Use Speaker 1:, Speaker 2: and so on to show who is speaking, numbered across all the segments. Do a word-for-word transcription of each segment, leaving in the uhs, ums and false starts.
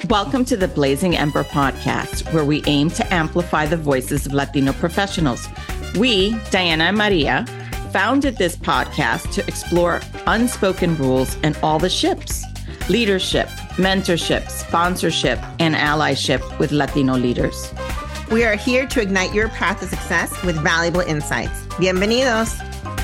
Speaker 1: Welcome to the Blazing Ember podcast, where we aim to amplify the voices of Latino professionals. We, Diana and Maria, founded this podcast to explore unspoken rules and all the ships: leadership, mentorship, sponsorship, and allyship with Latino leaders.
Speaker 2: We are here to ignite your path to success with valuable insights. Bienvenidos.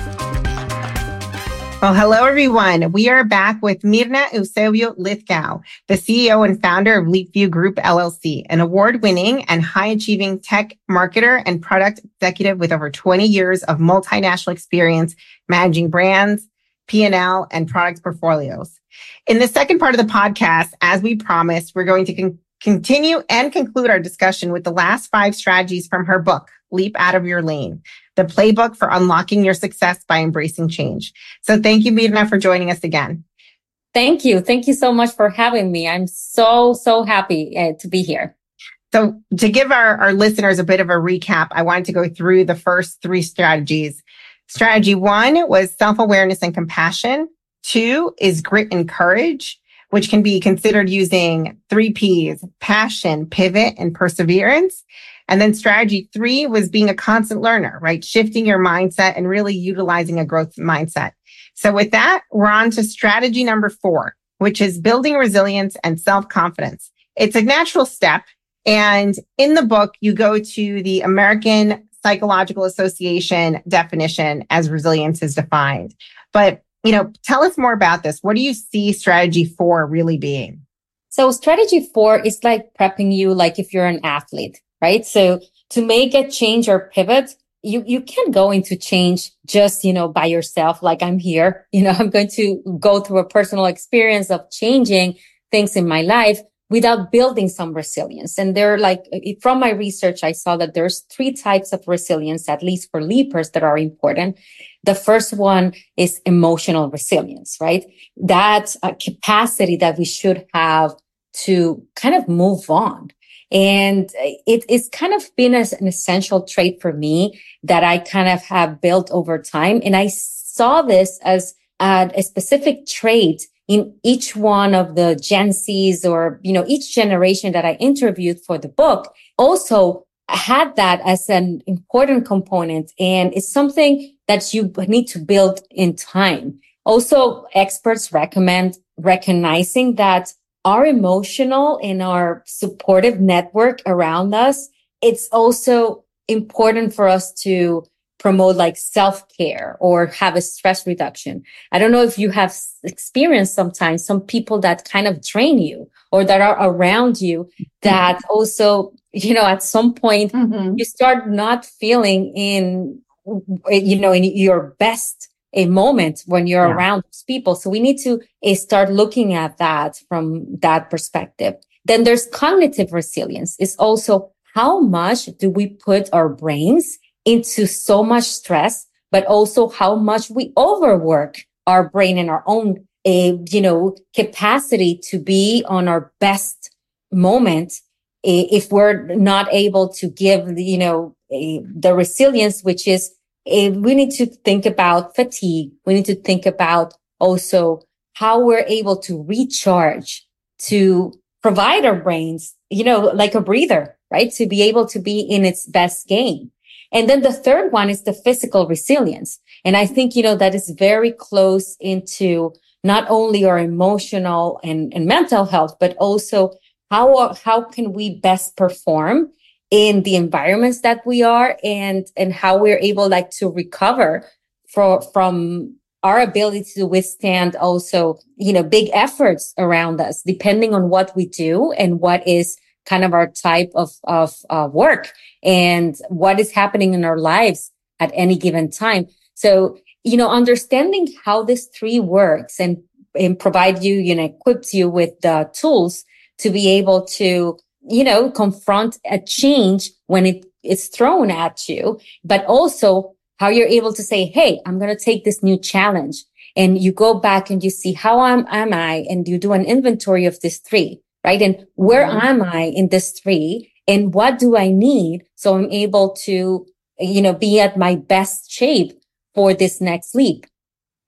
Speaker 2: Well, hello, everyone. We are back with Mirna Eusebio Lithgow, the C E O and founder of Leapview Group, L L C, an award-winning and high-achieving tech marketer and product executive with over twenty years of multinational experience managing brands, P and L, and product portfolios. In the second part of the podcast, as we promised, we're going to con- continue and conclude our discussion with the last five strategies from her book, Leap Out of Your Lane, the playbook for unlocking your success by embracing change. So thank you, Mirna, for joining us again.
Speaker 3: Thank you. Thank you so much for having me. I'm so, so happy uh, to be here.
Speaker 2: So to give our, our listeners a bit of a recap, I wanted to go through the first three strategies. Strategy one was self-awareness and compassion. Two is grit and courage, which can be considered using three P's: passion, pivot, and perseverance. And then strategy three was being a constant learner, right? Shifting your mindset and really utilizing a growth mindset. So with that, we're on to strategy number four, which is building resilience and self-confidence. It's a natural step. And in the book, you go to the American Psychological Association definition as resilience is defined. But, you know, tell us more about this. What do you see strategy four really being?
Speaker 3: So strategy four is like prepping you like if you're an athlete. Right. So to make a change or pivot, you, you can't go into change just, you know, by yourself. Like I'm here, you know, I'm going to go through a personal experience of changing things in my life without building some resilience. And there, like from my research, I saw that there's three types of resilience, at least for leapers, that are important. The first one is emotional resilience, right? That's a capacity that we should have to kind of move on. And it, it's kind of been as an essential trait for me that I kind of have built over time. And I saw this as a, a specific trait in each one of the Gen Zs, or, you know, each generation that I interviewed for the book also had that as an important component. And it's something that you need to build in time. Also, experts recommend recognizing that our emotional and our supportive network around us, it's also important for us to promote like self-care or have a stress reduction. I don't know if you have experienced sometimes some people that kind of drain you or that are around you that mm-hmm. also, you know, at some point mm-hmm. you start not feeling in, you know, in your best a moment when you're yeah. around those people. So we need to uh, start looking at that from that perspective. Then there's cognitive resilience. It's also how much do we put our brains into so much stress, but also how much we overwork our brain and our own, uh, you know, capacity to be on our best moment. Uh, if we're not able to give, you know, uh, the resilience, which is we need to think about fatigue. We need to think about also how we're able to recharge, to provide our brains, you know, like a breather, right? To be able to be in its best game. And then the third one is the physical resilience. And I think, you know, that is very close into not only our emotional and, and mental health, but also how, how can we best perform in the environments that we are, and, and how we're able like to recover for, from our ability to withstand also, you know, big efforts around us, depending on what we do and what is kind of our type of, of uh, work and what is happening in our lives at any given time. So, you know, understanding how this three works and, and provide you, you know, equips you with the tools to be able to, you know, confront a change when it is thrown at you, but also how you're able to say, hey, I'm going to take this new challenge. And you go back and you see how am, am I? And you do an inventory of these three, right? And where mm-hmm. am I in this three? And what do I need? So I'm able to, you know, be at my best shape for this next leap.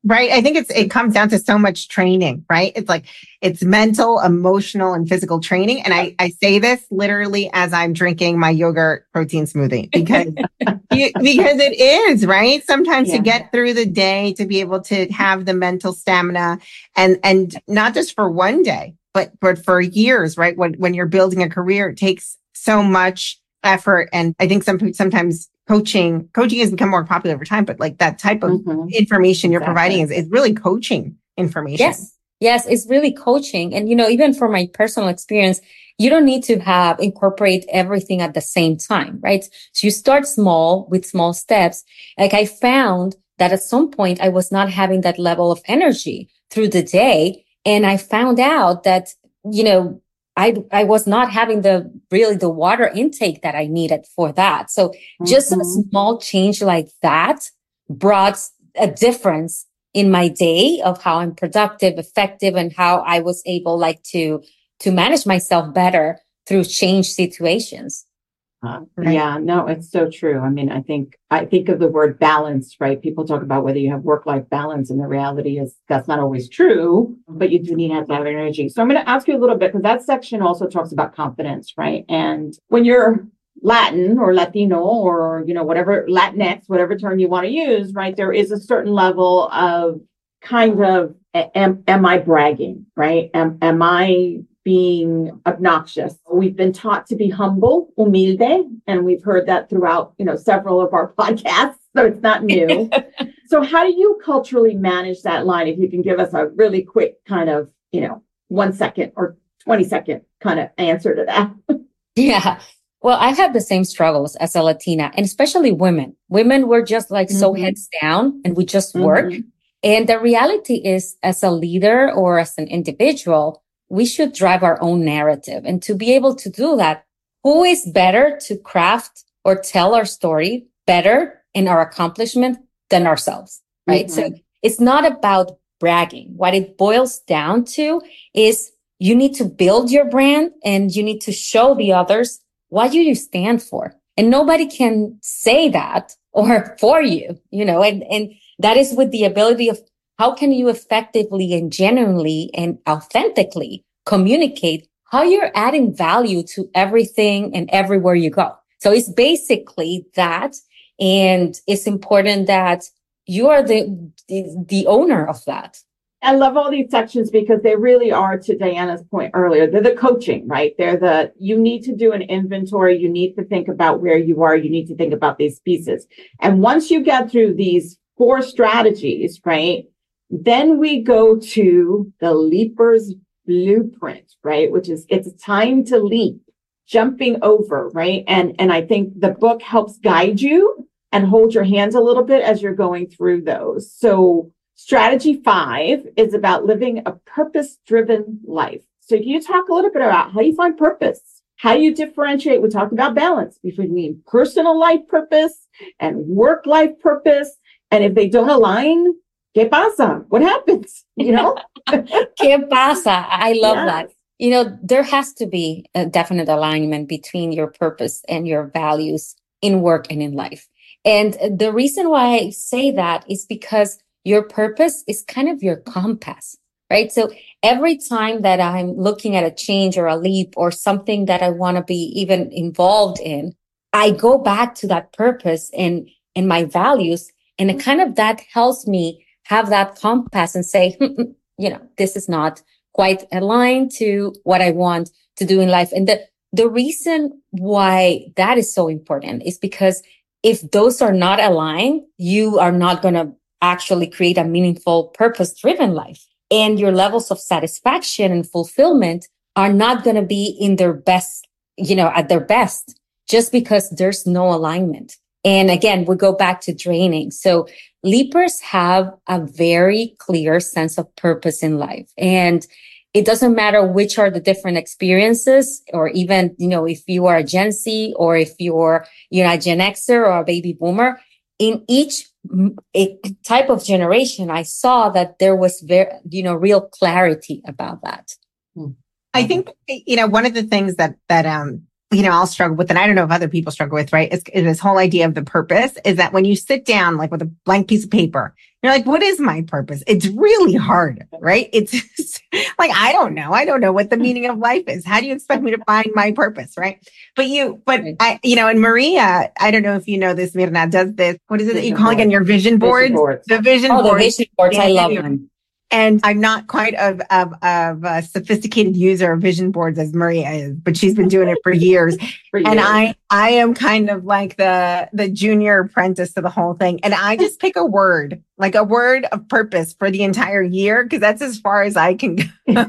Speaker 2: Right. I think it's, it comes down to so much training, right? It's like, it's mental, emotional, and physical training. And I, I say this literally as I'm drinking my yogurt protein smoothie because, you, because it is, right? Sometimes yeah. to get through the day, to be able to have the mental stamina and, and not just for one day, but, but for years, right? When, when you're building a career, it takes so much effort. And I think some, sometimes Coaching, coaching has become more popular over time, but like that type of mm-hmm. information you're exactly. providing is, is really coaching information.
Speaker 3: Yes. Yes. It's really coaching. And, you know, even for my personal experience, you don't need to have incorporate everything at the same time, right? So you start small with small steps. Like I found that at some point I was not having that level of energy through the day. And I found out that, you know, I, I was not having the really the water intake that I needed for that. So mm-hmm. just a small change like that brought a difference in my day of how I'm productive, effective, and how I was able like to, to manage myself better through change situations.
Speaker 4: Uh, right. Yeah, no, it's so true. I mean, I think, I think of the word balance, right? People talk about whether you have work-life balance, and the reality is that's not always true, but you do need to have that energy. So I'm going to ask you a little bit, because that section also talks about confidence, right? And when you're Latin or Latino or, you know, whatever, Latinx, whatever term you want to use, right? There is a certain level of kind of, am, am I bragging, right? Am, am I being obnoxious? We've been taught to be humble, humilde, and we've heard that throughout, you know, several of our podcasts, so it's not new. So how do you culturally manage that line? If you can give us a really quick kind of, you know, one second or twenty second kind of answer to that.
Speaker 3: Yeah. Well, I've had the same struggles as a Latina, and especially women. Women were just like mm-hmm. so heads down and we just work. Mm-hmm. And the reality is, as a leader or as an individual, we should drive our own narrative. And to be able to do that, who is better to craft or tell our story better in our accomplishment than ourselves, right? Mm-hmm. So it's not about bragging. What it boils down to is you need to build your brand and you need to show the others what do you stand for. And nobody can say that or for you, you know, and, and that is with the ability of how can you effectively and genuinely and authentically communicate how you're adding value to everything and everywhere you go. So it's basically that. And it's important that you are the, the, the owner of that.
Speaker 4: I love all these sections because they really are, to Diana's point earlier, they're the coaching, right? They're the, you need to do an inventory. You need to think about where you are. You need to think about these pieces. And once you get through these four strategies, right, then we go to the Leaper's Blueprint, right? Which is, it's time to leap, jumping over, right? And, and I think the book helps guide you and hold your hands a little bit as you're going through those. So strategy five is about living a purpose-driven life. So can you talk a little bit about how you find purpose? How you differentiate? We talked about balance between personal life purpose and work life purpose. And if they don't align, ¿qué pasa? What happens? You know?
Speaker 3: ¿Qué pasa? I love yes. that. You know, there has to be a definite alignment between your purpose and your values in work and in life. And the reason why I say that is because your purpose is kind of your compass, right? So every time that I'm looking at a change or a leap or something that I want to be even involved in, I go back to that purpose and, and my values. And it kind of that helps me have that compass and say, you know, this is not quite aligned to what I want to do in life. And the, the reason why that is so important is because if those are not aligned, you are not going to actually create a meaningful, purpose-driven life. And your levels of satisfaction and fulfillment are not going to be in their best, you know, at their best, just because there's no alignment. And again, we go back to draining. So leapers have a very clear sense of purpose in life. And it doesn't matter which are the different experiences, or even, you know, if you are a Gen Z or if you're, you're a Gen Xer or a baby boomer, in each a type of generation, I saw that there was very, you know, real clarity about that.
Speaker 2: I think, you know, one of the things that, that, um, you know, I'll struggle with, and I don't know if other people struggle with, right? It's, it's this whole idea of the purpose is that when you sit down, like with a blank piece of paper, you're like, what is my purpose? It's really hard, right? It's just, like, I don't know. I don't know what the meaning of life is. How do you expect me to find my purpose, right? But you, but I, you know, and Maria, I don't know if you know this, Mirna does this. What is it that you call again? Your vision boards?
Speaker 4: Vision boards.
Speaker 2: The vision
Speaker 3: oh,
Speaker 2: boards.
Speaker 3: the vision boards. I love them.
Speaker 2: And I'm not quite of, of, of a sophisticated user of vision boards as Maria is, but she's been doing it for years. for years. And I, I am kind of like the, the junior apprentice to the whole thing. And I just pick a word, like a word of purpose for the entire year, because that's as far as I can go.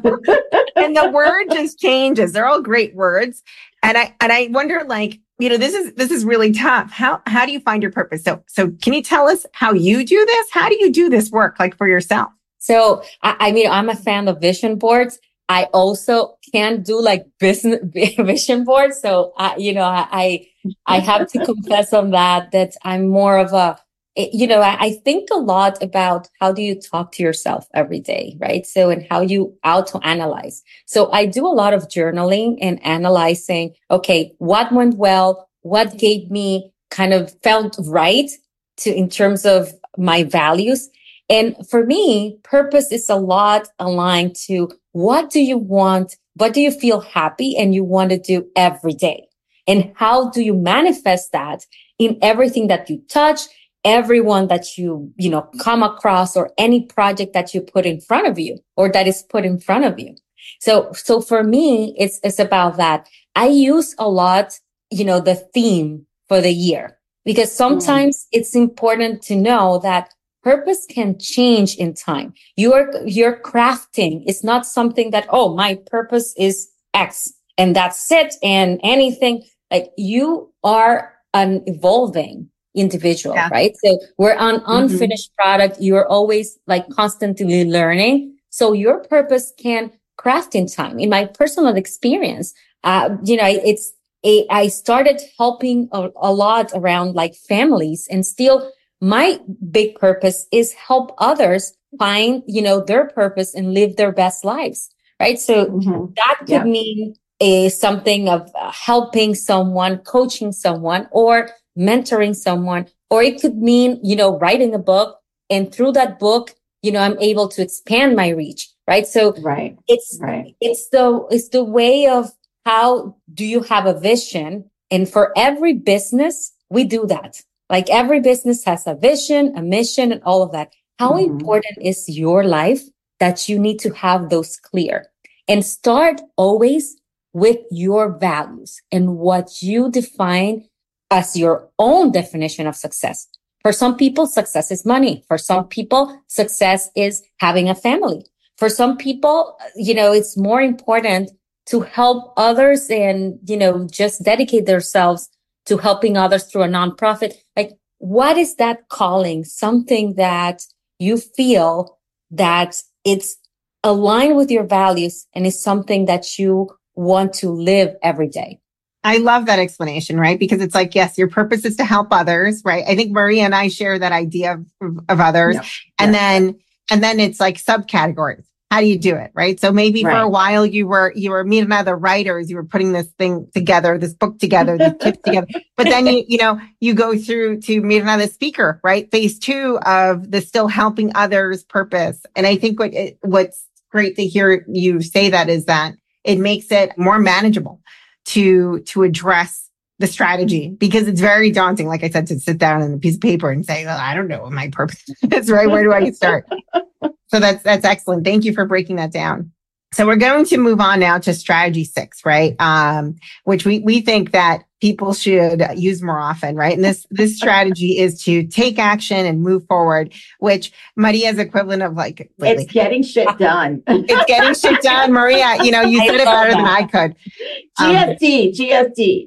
Speaker 2: And the word just changes. They're all great words. And I, and I wonder, like, you know, this is, this is really tough. How, how do you find your purpose? So, so can you tell us how you do this? How do you do this work, like for yourself?
Speaker 3: So, I, I mean, I'm a fan of vision boards. I also can do like business vision boards. So, uh, you know, I, I have to confess on that, that I'm more of a, you know, I, I think a lot about how do you talk to yourself every day, right? So, and how you auto-analyze. So I do a lot of journaling and analyzing, okay, what went well? What gave me kind of felt right to, in terms of my values? And for me, purpose is a lot aligned to what do you want? What do you feel happy and you want to do every day? And how do you manifest that in everything that you touch, everyone that you, you know, come across, or any project that you put in front of you or that is put in front of you? So, so for me, it's, it's about that. I use a lot, you know, the theme for the year, because sometimes mm. it's important to know that purpose can change in time. Your, your crafting is not something that, oh, my purpose is X and that's it. And anything, like, you are an evolving individual, yeah. right? So we're an unfinished mm-hmm. product. You're always like constantly learning. So your purpose can craft in time. In my personal experience, uh, you know, it's a, I started helping a, a lot around like families, and still my big purpose is help others find, you know, their purpose and live their best lives, right? So mm-hmm. that could yeah. mean a something of uh, helping someone, coaching someone, or mentoring someone, or it could mean, you know, writing a book, and through that book, you know, I'm able to expand my reach, right? So
Speaker 4: right.
Speaker 3: it's
Speaker 4: right.
Speaker 3: it's the it's the way of how do you have a vision, and for every business we do that. Like every business has a vision, a mission, and all of that. How mm-hmm. important is your life that you need to have those clear, and start always with your values and what you define as your own definition of success. For some people, success is money. For some people, success is having a family. For some people, you know, it's more important to help others and, you know, just dedicate themselves to helping others through a nonprofit. Like, what is that calling? Something that you feel that it's aligned with your values and is something that you want to live every day.
Speaker 2: I love that explanation, right? Because it's like, yes, your purpose is to help others, right? I think Maria and I share that idea of, of others. Yeah. And yeah. then, and then it's like subcategories. How do you do it? Right. So maybe right. for a while you were, you were meeting other writers, you were putting this thing together, this book together, these tips together. But then you, you know, you go through to meet another speaker, right? Phase two of the still helping others purpose. And I think what, it, what's great to hear you say that is that it makes it more manageable to, to address the strategy, because it's very daunting. Like I said, to sit down on a piece of paper and say, well, I don't know what my purpose is, right? Where do I start? So that's, that's excellent. Thank you for breaking that down. So we're going to move on now to strategy six, right? Um, which we, we think that people should use more often, right? And this, this strategy is to take action and move forward, which Maria's equivalent of like,
Speaker 4: lately. It's getting shit done.
Speaker 2: It's getting shit done. Maria, you know, you said it better than I could.
Speaker 4: G S D, um, G S D.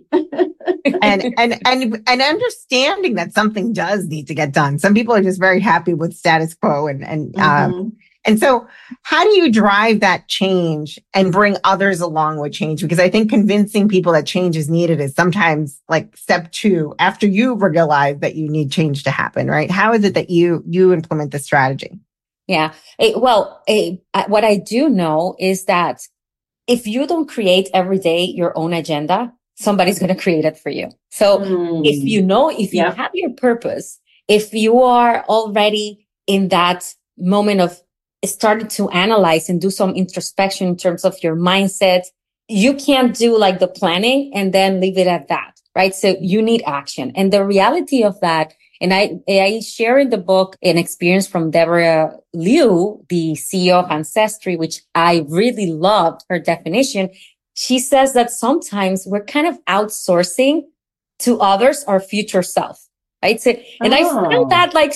Speaker 2: and, and, and, and understanding that something does need to get done. Some people are just very happy with status quo and, and, mm-hmm. um, And so how do you drive that change and bring others along with change? Because I think convincing people that change is needed is sometimes like step two after you realize that you need change to happen, right? How is it that you, you implement the strategy?
Speaker 3: Yeah. It, well, it, what I do know is that if you don't create every day your own agenda, somebody's going to create it for you. So mm. if you know, if you yep. have your purpose, if you are already in that moment of starting to analyze and do some introspection in terms of your mindset, you can't do like the planning and then leave it at that, right? So you need action. And the reality of that, and I, I share in the book an experience from Deborah Liu, the C E O of Ancestry, which I really loved her definition. She says that sometimes we're kind of outsourcing to others our future self, right? So, and oh. I find that like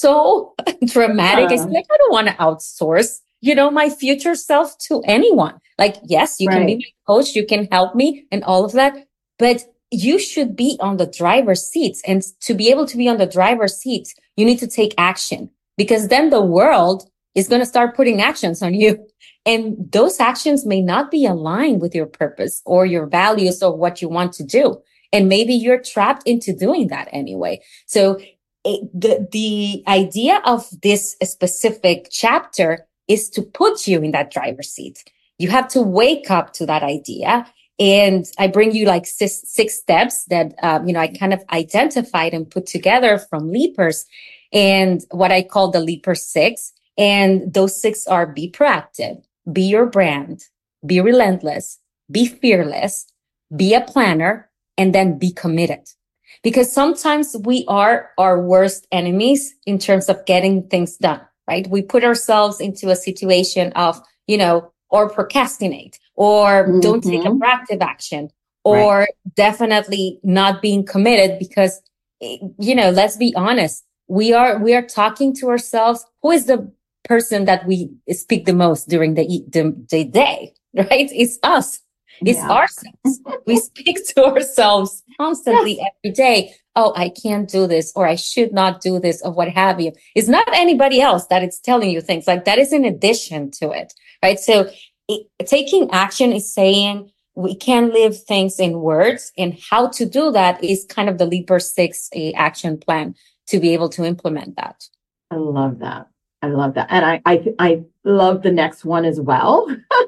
Speaker 3: so dramatic. Yeah. It's like, I don't want to outsource, you know, my future self to anyone. Like, yes, you right. can be my coach, you can help me and all of that, but you should be on the driver's seat. And to be able to be on the driver's seat, you need to take action, because then the world is going to start putting actions on you. And those actions may not be aligned with your purpose or your values or what you want to do. And maybe you're trapped into doing that anyway. So it, the, the idea of this specific chapter is to put you in that driver's seat. You have to wake up to that idea. And I bring you like six, six steps that, um, you know, I kind of identified and put together from Leapers, and what I call the Leaper Six. And those six are: be proactive, be your brand, be relentless, be fearless, be a planner, and then be committed. Because sometimes we are our worst enemies in terms of getting things done, right? We put ourselves into a situation of, you know, or procrastinate, or mm-hmm. don't take a proactive action, or right. definitely not being committed because, you know, let's be honest. We are, we are talking to ourselves. Who is the person that we speak the most during the, the, the day, right? It's us. It's yeah. ourselves. We speak to ourselves constantly yes. every day. Oh, I can't do this, or I should not do this, or what have you. It's not anybody else that it's telling you things like that. Is in addition to it, right? So it, taking action is saying we can live things in words, and how to do that is kind of the Leaper Six a action plan to be able to implement that.
Speaker 4: I love that. I love that. And I, I, I love the next one as well,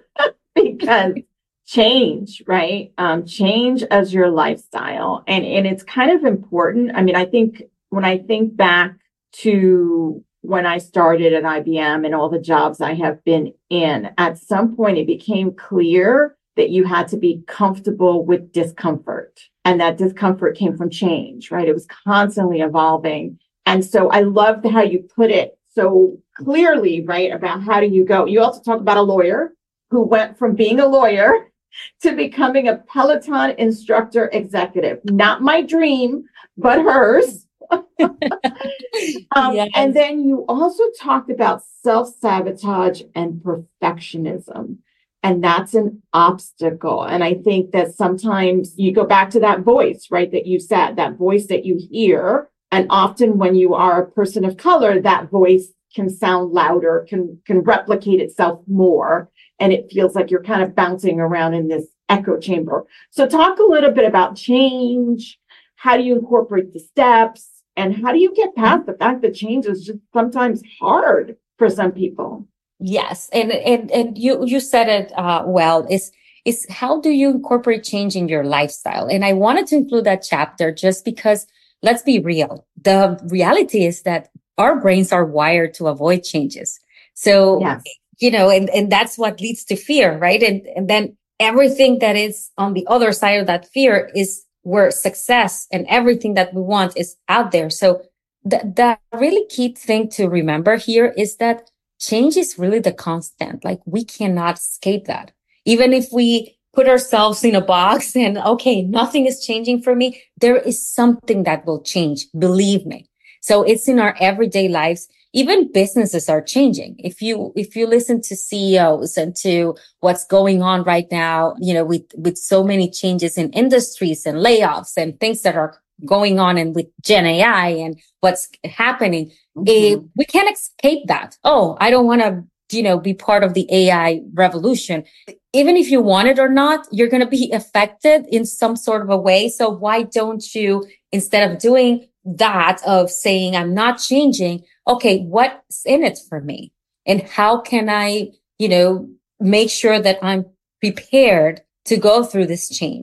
Speaker 4: because change, right? Um, change as your lifestyle. And, and it's kind of important. I mean, I think when I think back to when I started at I B M and all the jobs I have been in, at some point it became clear that you had to be comfortable with discomfort. And that discomfort came from change, right? It was constantly evolving. And so I loved how you put it so clearly, right? About how do you go? You also talk about a lawyer who went from being a lawyer to becoming a Peloton instructor executive. Not my dream, but hers. um, yes. And then you also talked about self-sabotage and perfectionism. And that's an obstacle. And I think that sometimes you go back to that voice, right? That you said, that voice that you hear. And often when you are a person of color, that voice can sound louder, can, can replicate itself more. And it feels like you're kind of bouncing around in this echo chamber. So talk a little bit about change. How do you incorporate the steps? And how do you get past the fact that change is just sometimes hard for some people?
Speaker 3: Yes. And, and, and you, you said it, uh, well, is, is how do you incorporate change in your lifestyle? And I wanted to include that chapter just because, let's be real. The reality is that our brains are wired to avoid changes. So, yes. you know, and, and that's what leads to fear, right? And, and then everything that is on the other side of that fear is where success and everything that we want is out there. So the, the really key thing to remember here is that change is really the constant. Like, we cannot escape that. Even if we put ourselves in a box and, okay, nothing is changing for me, there is something that will change. Believe me. So it's in our everyday lives. Even businesses are changing. If you, if you listen to C E Os and to what's going on right now, you know, with, with so many changes in industries and layoffs and things that are going on, and with Gen A I and what's happening, mm-hmm. it, we can't escape that. Oh, I don't want to, you know, be part of the A I revolution. Even if you want it or not, you're going to be affected in some sort of a way. So why don't you, instead of doing that, of saying, I'm not changing, okay, what's in it for me? And how can I, you know, make sure that I'm prepared to go through this change?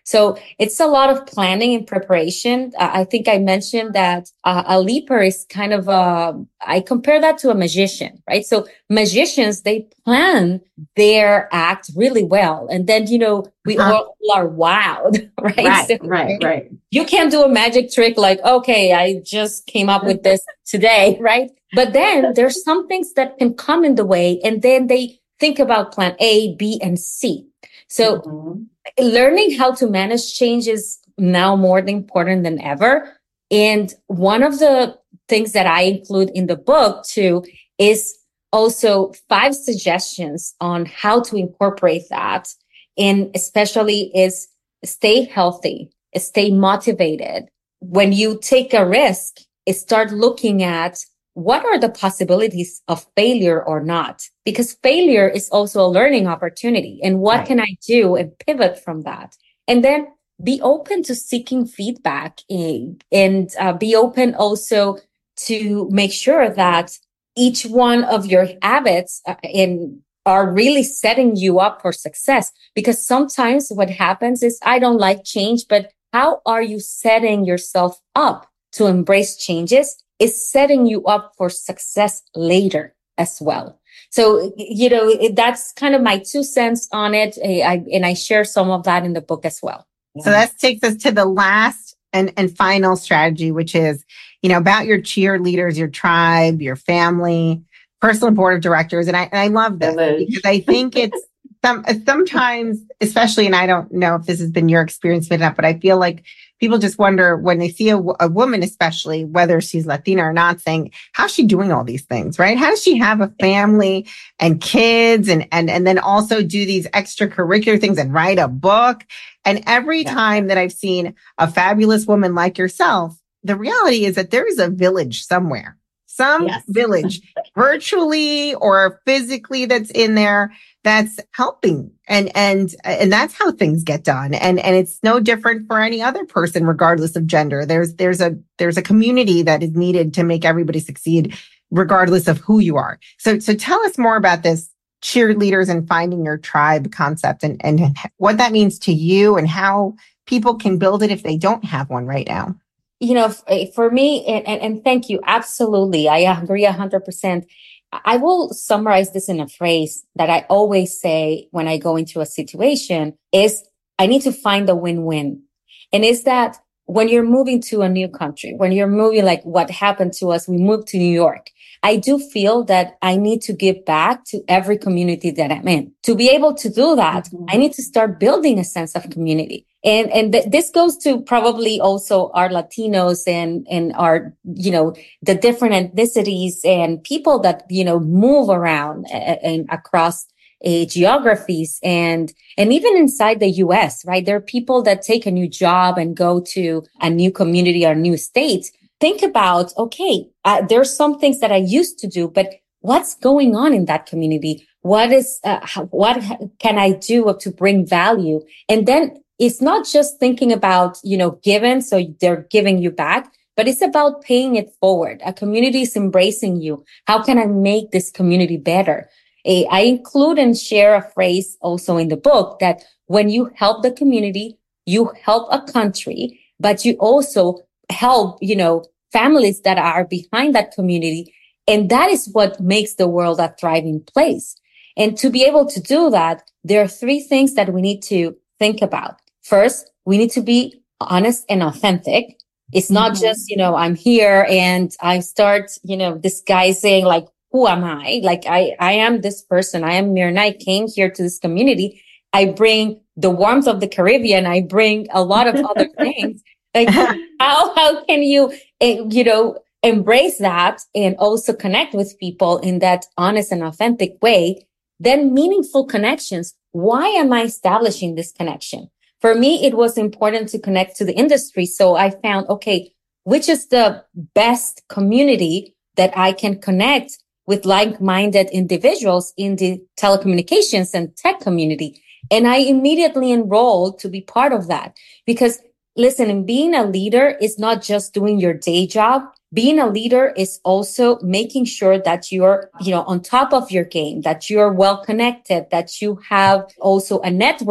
Speaker 3: So it's a lot of planning and preparation. Uh, I think I mentioned that uh, a leaper is kind of a, I compare that to a magician, right? So magicians, they plan their act really well. And then, you know, we uh-huh. all are wowed, right?
Speaker 4: Right,
Speaker 3: so
Speaker 4: right, right.
Speaker 3: You can't do a magic trick like, okay, I just came up with this today, right? But then there's some things that can come in the way, and then they think about plan A, B, and C. So mm-hmm. learning how to manage change is now more important than ever. And one of the things that I include in the book too is also five suggestions on how to incorporate that. And especially is stay healthy, stay motivated. When you take a risk, start looking at what are the possibilities of failure or not? Because failure is also a learning opportunity. And what right. can I do and pivot from that? And then be open to seeking feedback in, and uh, be open also to make sure that each one of your habits uh, in are really setting you up for success. Because sometimes what happens is I don't like change, but how are you setting yourself up to embrace changes? Is setting you up for success later as well. So, you know, that's kind of my two cents on it. I, and I share some of that in the book as well.
Speaker 2: So that takes us to the last and, and final strategy, which is, you know, about your cheerleaders, your tribe, your family, personal board of directors. And I, and I love this because I think it's some, sometimes, especially, and I don't know if this has been your experience with that, but I feel like people just wonder when they see a, a woman, especially whether she's Latina or not, saying, how's she doing all these things, right? How does she have a family and kids and, and, and then also do these extracurricular things and write a book? And every yeah. time that I've seen a fabulous woman like yourself, the reality is that there is a village somewhere, some yes. village virtually or physically that's in there that's helping. And, and, and that's how things get done. And, and it's no different for any other person, regardless of gender. There's, there's a, there's a community that is needed to make everybody succeed, regardless of who you are. So, so tell us more about this cheerleaders and finding your tribe concept and, and what that means to you and how people can build it if they don't have one right now.
Speaker 3: You know, for me, and, and, and thank you. Absolutely. I agree a hundred percent. I will summarize this in a phrase that I always say when I go into a situation is I need to find a win-win. And is that when you're moving to a new country, when you're moving, like what happened to us, we moved to New York. I do feel that I need to give back to every community that I'm in. To be able to do that, mm-hmm. I need to start building a sense of community. And, and th- this goes to probably also our Latinos and, and our, you know, the different ethnicities and people that, you know, move around and, and across uh, geographies and, and even inside the U S, right? There are people that take a new job and go to a new community or new state. Think about, okay, uh, there's some things that I used to do, but what's going on in that community? What is, uh, how, what can I do to bring value? And then it's not just thinking about, you know, given, so they're giving you back, but it's about paying it forward. A community is embracing you. How can I make this community better? A, I include and share a phrase also in the book that when you help the community, you help a country, but you also help, you know, families that are behind that community. And that is what makes the world a thriving place. And to be able to do that, there are three things that we need to think about. First, we need to be honest and authentic. It's not mm-hmm. just, you know, I'm here and I start, you know, disguising like, who am I? Like, I, I am this person. I am Mirna. I came here to this community. I bring the warmth of the Caribbean. I bring a lot of other things. Like, how, how can you, you know, embrace that and also connect with people in that honest and authentic way? Then meaningful connections. Why am I establishing this connection? For me, it was important to connect to the industry. So I found, okay, which is the best community that I can connect with like-minded individuals in the telecommunications and tech community? And I immediately enrolled to be part of that because listen, and being a leader is not just doing your day job. Being a leader is also making sure that you're, you know, on top of your game, that you're well connected, that you have also a network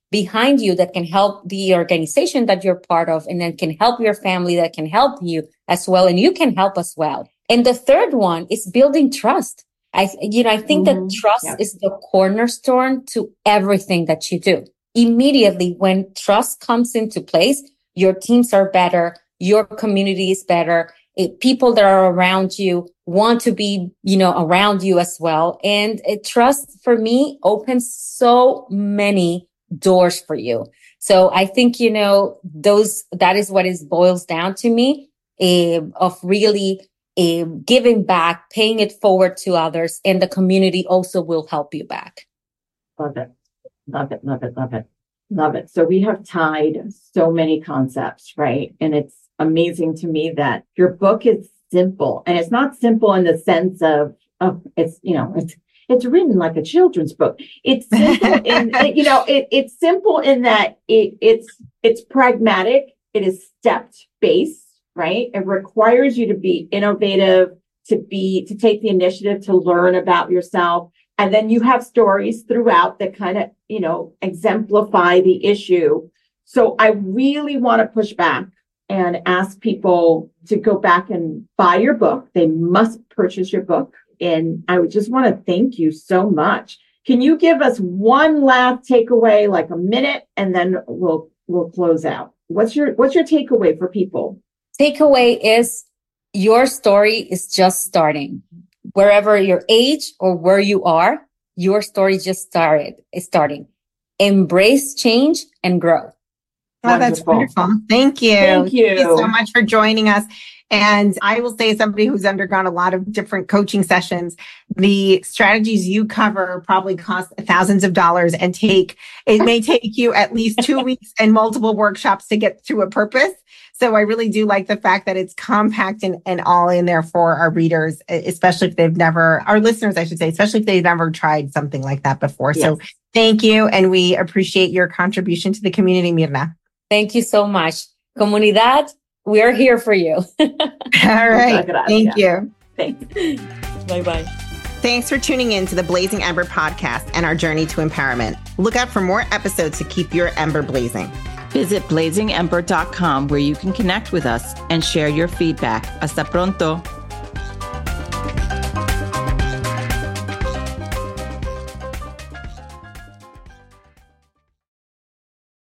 Speaker 3: behind you that can help the organization that you're part of, and then can help your family, that can help you as well. And you can help as well. And the third one is building trust. I, you know, I think mm-hmm. that trust yeah. is the cornerstone to everything that you do. Immediately when trust comes into place, your teams are better, your community is better. It, people that are around you want to be, you know, around you as well. And it, trust for me opens so many doors for you. So I think, you know, those, that is what it boils down to me, uh, of really uh, giving back, paying it forward to others, and the community also will help you back.
Speaker 4: Love it. Love it. Love it. Love it. Love it. So we have tied so many concepts, right? And it's amazing to me that your book is simple, and it's not simple in the sense of, of it's, you know, it's, it's written like a children's book. It's simple in, it, you know, it, it's simple in that it, it's, it's pragmatic. It is stepped based, right? It requires you to be innovative, to be, to take the initiative to learn about yourself. And then you have stories throughout that kind of, you know, exemplify the issue. So I really want to push back and ask people to go back and buy your book. They must purchase your book. And I would just want to thank you so much. Can you give us one last takeaway, like a minute, and then we'll we'll close out? What's your what's your takeaway for people?
Speaker 3: Takeaway is your story is just starting. Wherever your age or where you are, your story just started. Is starting. Embrace change and grow.
Speaker 2: Oh, that's wonderful. Thank you.
Speaker 4: Thank you.
Speaker 2: Thank you so much for joining us. And I will say, somebody who's undergone a lot of different coaching sessions, the strategies you cover probably cost thousands of dollars and take, it may take you at least two weeks and multiple workshops to get to a purpose. So I really do like the fact that it's compact and, and all in there for our readers, especially if they've never, our listeners, I should say, especially if they've never tried something like that before. Yes. So thank you. And we appreciate your contribution to the community, Mirna.
Speaker 3: Thank you so much. Comunidad, we are here for you.
Speaker 2: All right. Thank you.
Speaker 4: Thanks.
Speaker 3: Bye-bye.
Speaker 2: Thanks for tuning in to the Blazing Ember podcast and our journey to empowerment. Look out for more episodes to keep your ember blazing.
Speaker 1: Visit blazing ember dot com where you can connect with us and share your feedback. Hasta pronto.